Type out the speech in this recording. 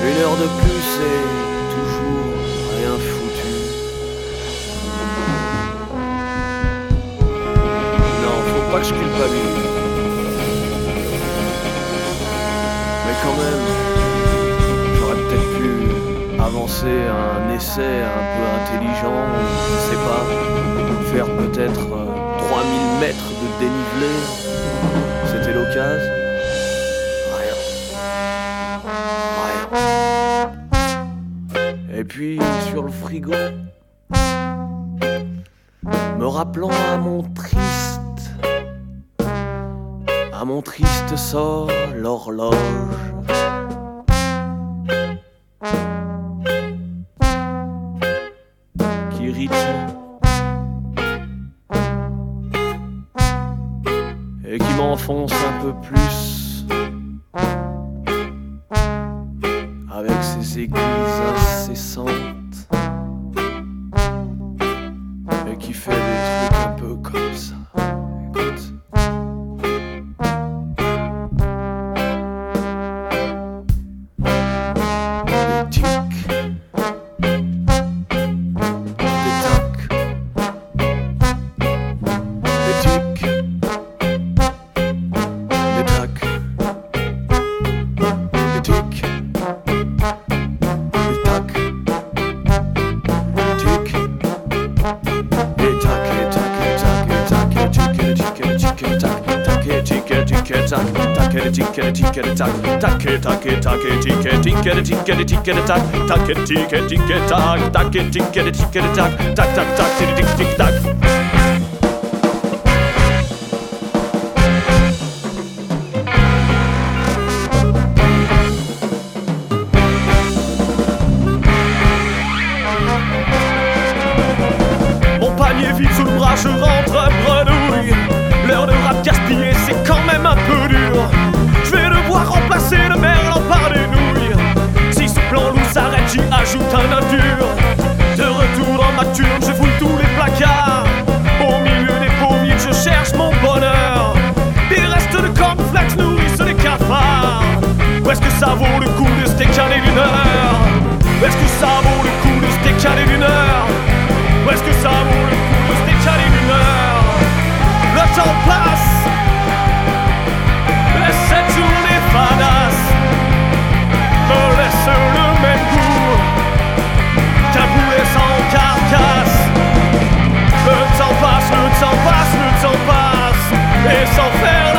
Une heure de plus et toujours rien foutu. Non, faut pas que je culpabilise. Mais quand même, j'aurais peut-être pu avancer un essai un peu intelligent, je sais pas, faire peut-être 3000 mètres de dénivelé. C'était l'occasion. Et puis sur le frigo, me rappelant à mon triste sort, l'horloge. Qui rythme et qui m'enfonce un peu plus avec ses aiguilles incessantes et qui fait des trucs un peu comme ça. Écoute. Des tics, des tacs, des tics, des tacs, des tics. Mon panier vide sous le bras, je rentre bredouille. L'heure de rap gaspillé, c'est quand même un peu dur. Je vais devoir remplacer le merlan par des nouilles. Si ce plan loup s'arrête, j'y ajoute un œuf dur. De retour dans ma turne, je fouille tous les placards. Au milieu des pommiers, je cherche mon bonheur. Des restes de cornflakes nourrissent les cafards. Où est-ce que ça vaut le coup de se décaler d'une heure? Où est-ce que ça vaut le coup de se décaler d'une heure? Où est-ce que ça vaut le coup de se décaler d'une heure? Le temps passe, et cette journée fadasse me laisse le même goût qu'un poulet sans carcasse. Le temps passe, le temps passe, le temps passe, et sans faire